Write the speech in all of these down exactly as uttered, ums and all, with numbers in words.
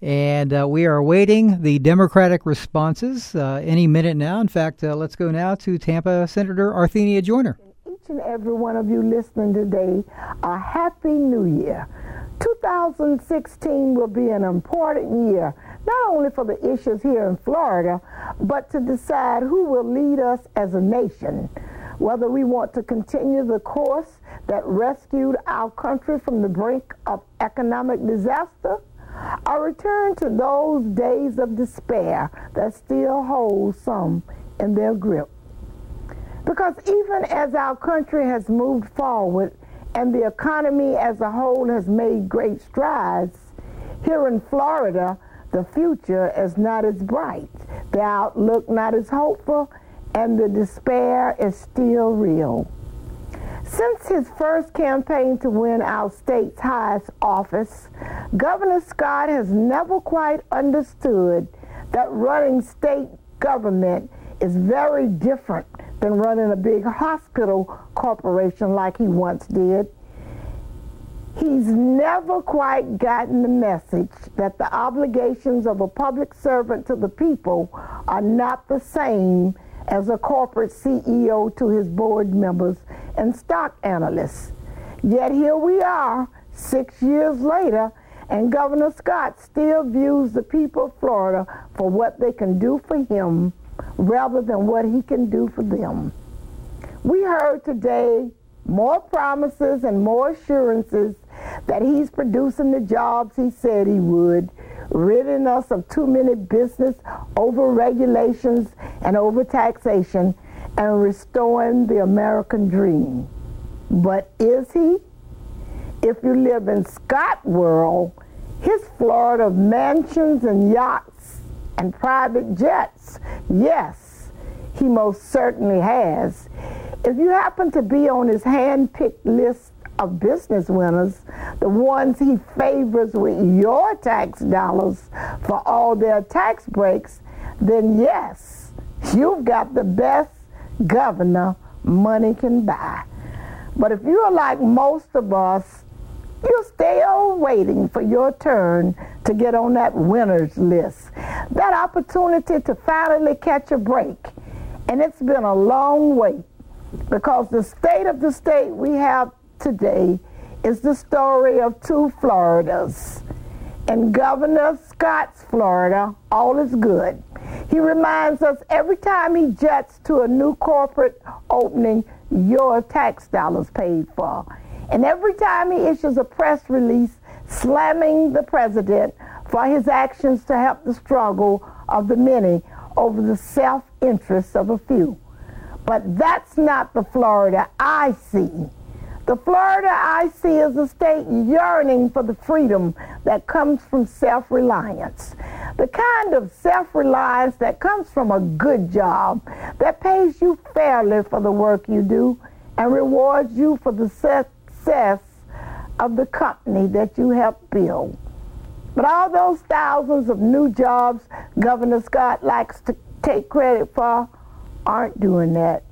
And uh, we are awaiting the Democratic responses uh, any minute now. In fact, uh, let's go now to Tampa Senator Arthenia Joyner. Each and every one of you listening today, a happy new year. two thousand sixteen will be an important year, not only for the issues here in Florida, but to decide who will lead us as a nation. Whether we want to continue the course that rescued our country from the brink of economic disaster, or return to those days of despair that still hold some in their grip. Because even as our country has moved forward and the economy as a whole has made great strides, here in Florida, the future is not as bright, the outlook not as hopeful, and the despair is still real. Since his first campaign to win our state's highest office, Governor Scott has never quite understood that running state government is very different than running a big hospital corporation like he once did. He's never quite gotten the message that the obligations of a public servant to the people are not the same as a corporate C E O to his board members and stock analysts. Yet here we are, six years later, and Governor Scott still views the people of Florida for what they can do for him rather than what he can do for them. We heard today more promises and more assurances that he's producing the jobs he said he would, ridding us of too many business over-regulations and over-taxation, and restoring the American dream. But is he? If you live in Scott world, his Florida mansions and yachts and private jets, yes, he most certainly has. If you happen to be on his hand-picked list of business winners, the ones he favors with your tax dollars for all their tax breaks, then yes, you've got the best governor money can buy. But if you're like most of us, you'll stay on waiting for your turn to get on that winner's list, that opportunity to finally catch a break. And it's been a long wait, because the state of the state we have today is the story of two Floridas. In Governor Scott's Florida, all is good. He reminds us every time he jets to a new corporate opening, your tax dollars paid for. And every time he issues a press release slamming the president for his actions to help the struggle of the many over the self-interest of a few. But that's not the Florida I see. The Florida I see is a state yearning for the freedom that comes from self-reliance. The kind of self-reliance that comes from a good job that pays you fairly for the work you do and rewards you for the success of the company that you help build. But all those thousands of new jobs Governor Scott likes to take credit for aren't doing that.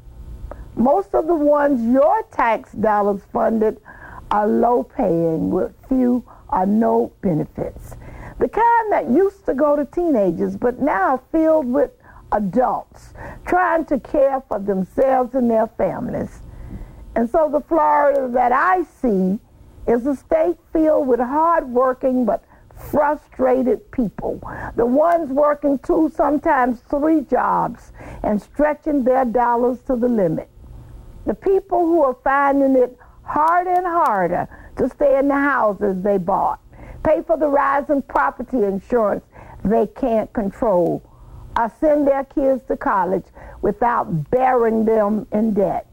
Most of the ones your tax dollars funded are low-paying with few or no benefits. The kind that used to go to teenagers but now are filled with adults trying to care for themselves and their families. And so the Florida that I see is a state filled with hard-working but frustrated people, the ones working two, sometimes three jobs and stretching their dollars to the limit. The people who are finding it harder and harder to stay in the houses they bought, pay for the rising property insurance they can't control, or send their kids to college without burying them in debt.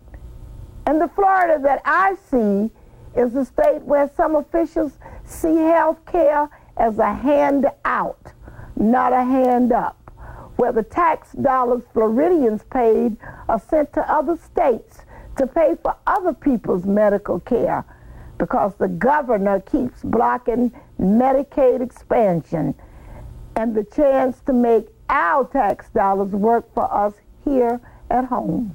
And the Florida that I see is a state where some officials see health care as a handout, not a hand up, where the tax dollars Floridians paid are sent to other states to pay for other people's medical care, because the governor keeps blocking Medicaid expansion and the chance to make our tax dollars work for us here at home.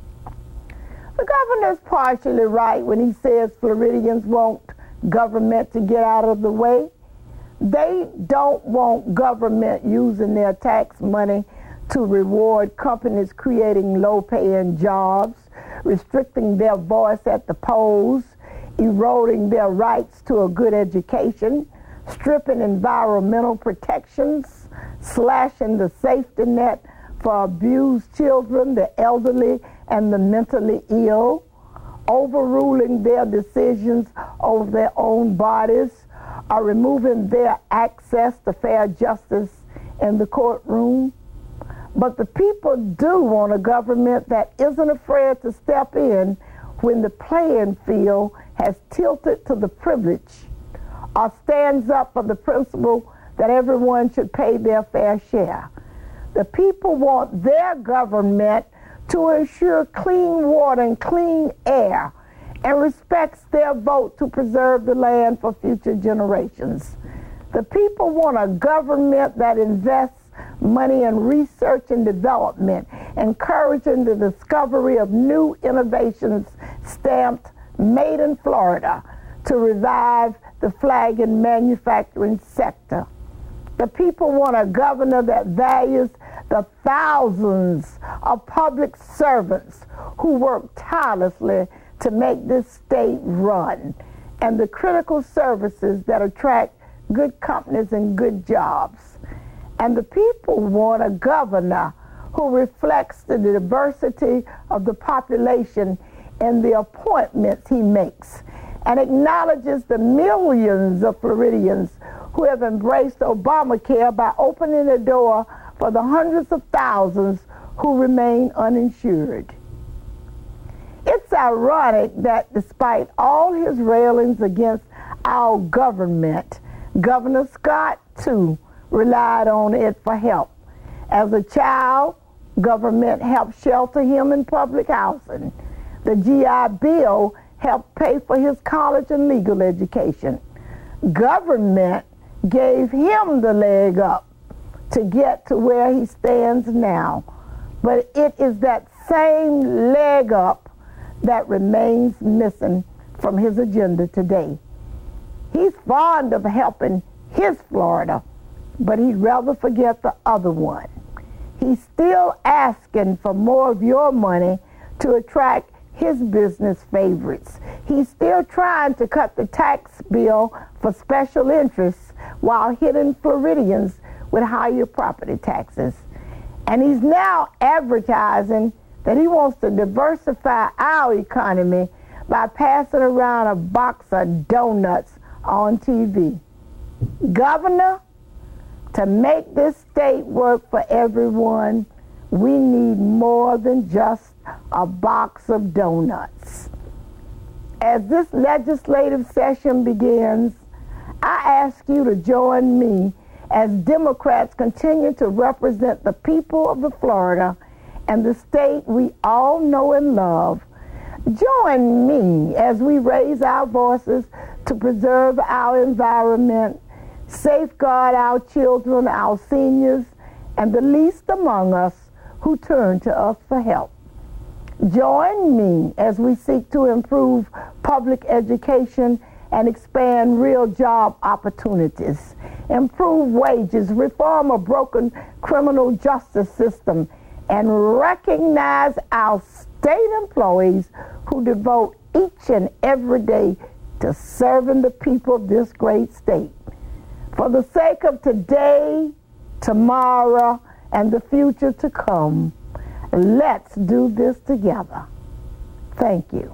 The governor's partially right when he says Floridians want government to get out of the way. They don't want government using their tax money to reward companies creating low-paying jobs, restricting their voice at the polls, eroding their rights to a good education, stripping environmental protections, slashing the safety net for abused children, the elderly, and the mentally ill, overruling their decisions over their own bodies, or removing their access to fair justice in the courtroom. But the people do want a government that isn't afraid to step in when the playing field has tilted to the privileged, or stands up for the principle that everyone should pay their fair share. The people want their government to ensure clean water and clean air and respects their vote to preserve the land for future generations. The people want a government that invests money in research and development, encouraging the discovery of new innovations stamped Made in Florida to revive the flagging manufacturing sector. The people want a governor that values the thousands of public servants who work tirelessly to make this state run, and the critical services that attract good companies and good jobs. And the people want a governor who reflects the diversity of the population in the appointments he makes, and acknowledges the millions of Floridians who have embraced Obamacare by opening the door for the hundreds of thousands who remain uninsured. It's ironic that despite all his railings against our government, Governor Scott, too, relied on it for help. As a child, government helped shelter him in public housing. The G I Bill helped pay for his college and legal education. Government gave him the leg up to get to where he stands now. But it is that same leg up that remains missing from his agenda today. He's fond of helping his Florida, but he'd rather forget the other one. He's still asking for more of your money to attract his business favorites. He's still trying to cut the tax bill for special interests while hitting Floridians with higher property taxes. And he's now advertising that he wants to diversify our economy by passing around a box of donuts on T V. Governor, to make this state work for everyone, we need more than just a box of donuts. As this legislative session begins, I ask you to join me as Democrats continue to represent the people of the Florida and the state we all know and love. Join me as we raise our voices to preserve our environment, safeguard our children, our seniors, and the least among us who turn to us for help. Join me as we seek to improve public education and expand real job opportunities, improve wages, reform a broken criminal justice system, and recognize our state employees who devote each and every day to serving the people of this great state. For the sake of today, tomorrow, and the future to come, let's do this together. Thank you.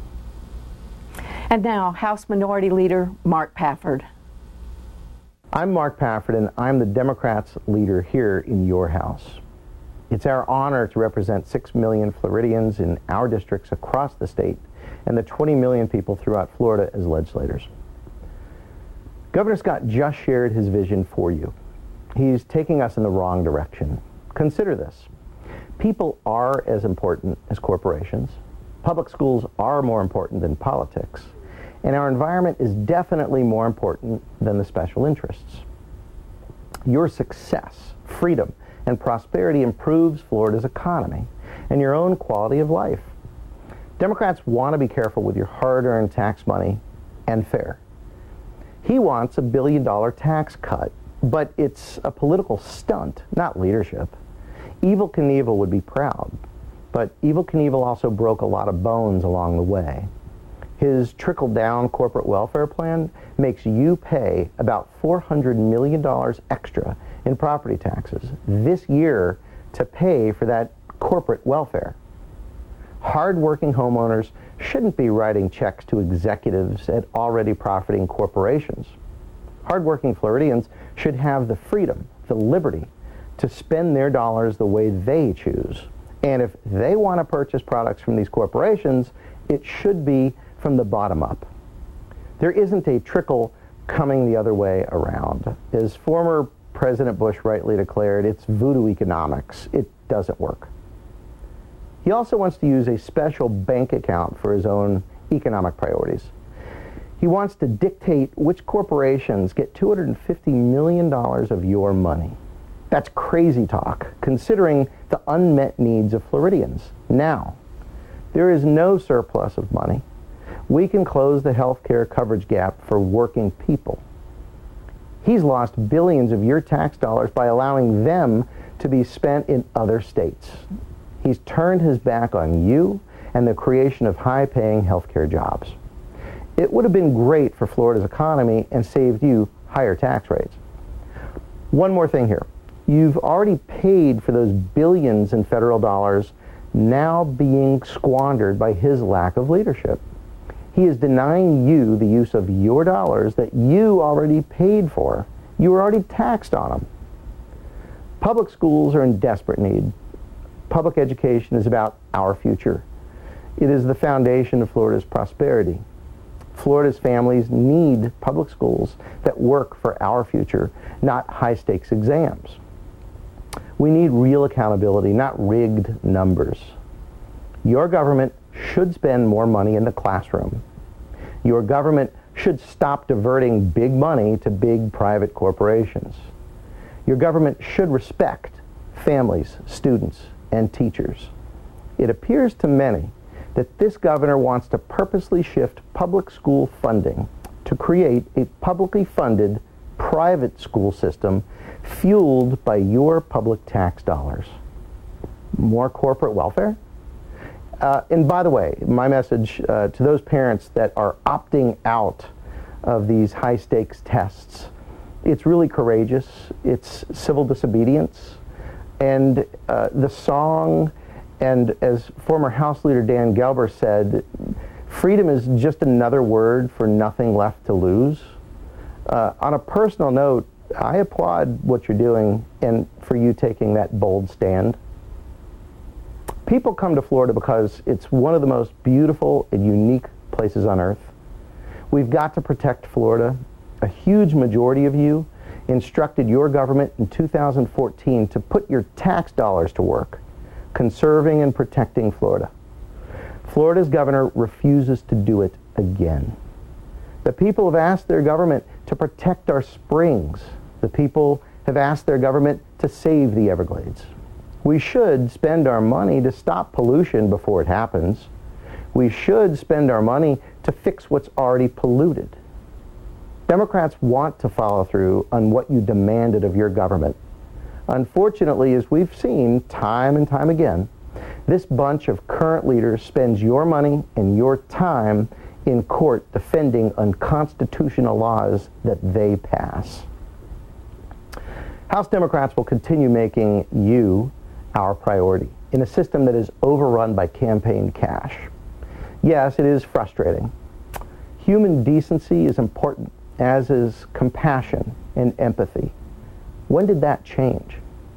And now, House Minority Leader Mark Pafford. I'm Mark Pafford, and I'm the Democrats' leader here in your House. It's our honor to represent six million Floridians in our districts across the state and the twenty million people throughout Florida as legislators. Governor Scott just shared his vision for you. He's taking us in the wrong direction. Consider this. People are as important as corporations. Public schools are more important than politics. And our environment is definitely more important than the special interests. Your success, freedom, and prosperity improves Florida's economy and your own quality of life. Democrats want to be careful with your hard-earned tax money and fair. He wants a billion dollar tax cut, but it's a political stunt, not leadership. Evel Knievel would be proud, but Evel Knievel also broke a lot of bones along the way. His trickle-down corporate welfare plan makes you pay about four hundred million dollars extra in property taxes this year to pay for that corporate welfare. Hard-working homeowners shouldn't be writing checks to executives at already profiting corporations. Hard-working Floridians should have the freedom, the liberty, to spend their dollars the way they choose. And if they want to purchase products from these corporations, it should be from the bottom up. There isn't a trickle coming the other way around. As former President Bush rightly declared, it's voodoo economics. It doesn't work. He also wants to use a special bank account for his own economic priorities. He wants to dictate which corporations get two hundred fifty million dollars of your money. That's crazy talk, considering the unmet needs of Floridians. Now, there is no surplus of money. We can close the health care coverage gap for working people. He's lost billions of your tax dollars by allowing them to be spent in other states. He's turned his back on you and the creation of high-paying health care jobs. It would have been great for Florida's economy and saved you higher tax rates. One more thing here. You've already paid for those billions in federal dollars now being squandered by his lack of leadership. He is denying you the use of your dollars that you already paid for. You were already taxed on them. Public schools are in desperate need. Public education is about our future. It is the foundation of Florida's prosperity. Florida's families need public schools that work for our future, not high-stakes exams. We need real accountability, not rigged numbers. Your government should spend more money in the classroom. Your government should stop diverting big money to big private corporations. Your government should respect families, students, and teachers. It appears to many that this governor wants to purposely shift public school funding to create a publicly funded private school system fueled by your public tax dollars. More corporate welfare? Uh, and by the way, my message uh, to those parents that are opting out of these high-stakes tests, it's really courageous. It's civil disobedience. And uh, the song, and as former House Leader Dan Gelber said, freedom is just another word for nothing left to lose. Uh, on a personal note, I applaud what you're doing and for you taking that bold stand. People come to Florida because it's one of the most beautiful and unique places on earth. We've got to protect Florida. A huge majority of you instructed your government in two thousand fourteen to put your tax dollars to work, conserving and protecting Florida. Florida's governor refuses to do it again. The people have asked their government to protect our springs. The people have asked their government to save the Everglades. We should spend our money to stop pollution before it happens. We should spend our money to fix what's already polluted. Democrats want to follow through on what you demanded of your government. Unfortunately, as we've seen time and time again, this bunch of current leaders spends your money and your time in court defending unconstitutional laws that they pass. House Democrats will continue making you our priority in a system that is overrun by campaign cash. Yes, it is frustrating. Human decency is important, as is compassion and empathy. When did that change?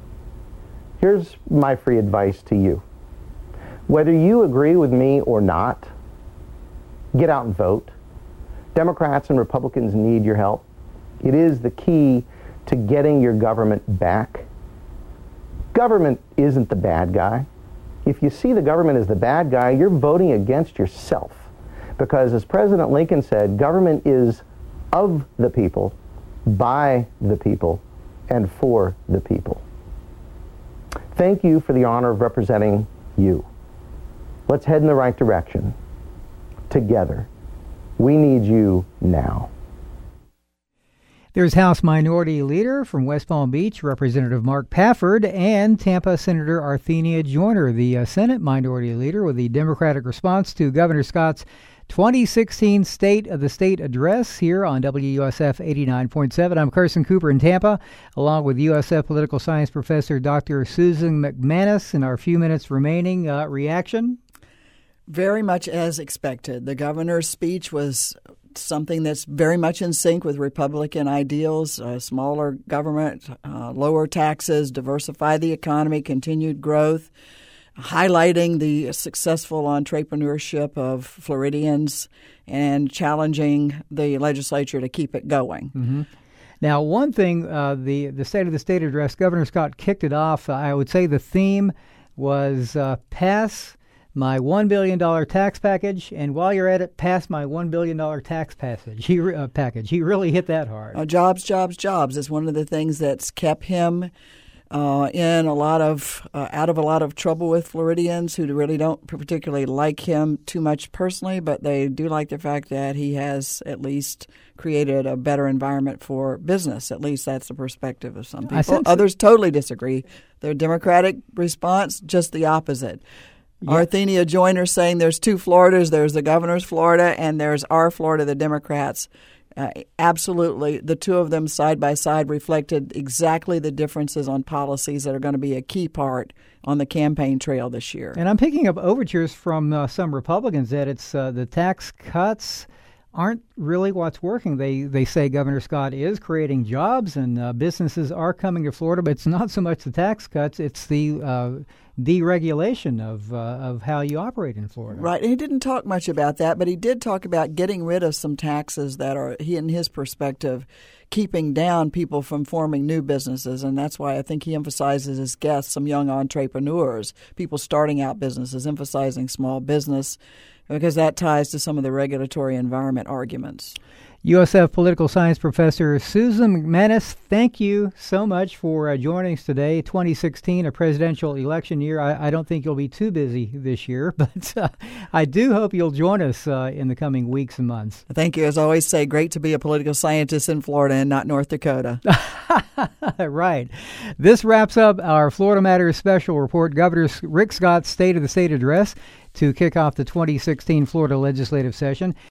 Here's my free advice to you. Whether you agree with me or not, get out and vote. Democrats and Republicans need your help. It is the key to getting your government back. Government isn't the bad guy. If you see the government as the bad guy, you're voting against yourself. Because as President Lincoln said, government is of the people, by the people, and for the people. Thank you for the honor of representing you. Let's head in the right direction. Together. We need you now. There's House Minority Leader from West Palm Beach, Representative Mark Pafford, and Tampa Senator Arthenia Joyner, the uh, Senate Minority Leader, with the Democratic response to Governor Scott's twenty sixteen State of the State Address here on W U S F eighty-nine point seven. I'm Carson Cooper in Tampa, along with U S F Political Science Professor Doctor Susan McManus. In our few minutes remaining, uh, reaction? Very much as expected. The governor's speech was something that's very much in sync with Republican ideals, uh, smaller government, uh, lower taxes, diversify the economy, continued growth, highlighting the successful entrepreneurship of Floridians and challenging the legislature to keep it going. Mm-hmm. Now, one thing, uh, the, the State of the State Address, Governor Scott kicked it off. I would say the theme was uh, pass my one billion dollars tax package, and while you're at it, pass my one billion dollars tax passage. He, uh, package. He really hit that hard. Uh, jobs, jobs, jobs is one of the things that's kept him uh, in a lot of, uh, out of a lot of trouble with Floridians who really don't particularly like him too much personally, but they do like the fact that he has at least created a better environment for business. At least that's the perspective of some people. Others totally disagree. Their Democratic response, just the opposite. Yeah. Arthenia Joyner saying there's two Floridas. There's the governor's Florida and there's our Florida, the Democrats. Uh, absolutely. The two of them side by side reflected exactly the differences on policies that are going to be a key part on the campaign trail this year. And I'm picking up overtures from uh, some Republicans that it's uh, the tax cuts aren't really what's working. They they say Governor Scott is creating jobs and uh, businesses are coming to Florida, but it's not so much the tax cuts, it's the uh, deregulation of uh, of how you operate in Florida. Right, and he didn't talk much about that, but he did talk about getting rid of some taxes that are, he in his perspective, keeping down people from forming new businesses, and that's why I think he emphasizes his guests, some young entrepreneurs, people starting out businesses, emphasizing small business, because that ties to some of the regulatory environment arguments. U S F Political Science Professor Susan McManus, thank you so much for uh, joining us today. twenty sixteen, a presidential election year. I, I don't think you'll be too busy this year, but uh, I do hope you'll join us uh, in the coming weeks and months. Thank you. As I always say, great to be a political scientist in Florida and not North Dakota. Right. This wraps up our Florida Matters special report, Governor Rick Scott's State of the State Address to kick off the twenty sixteen Florida legislative session.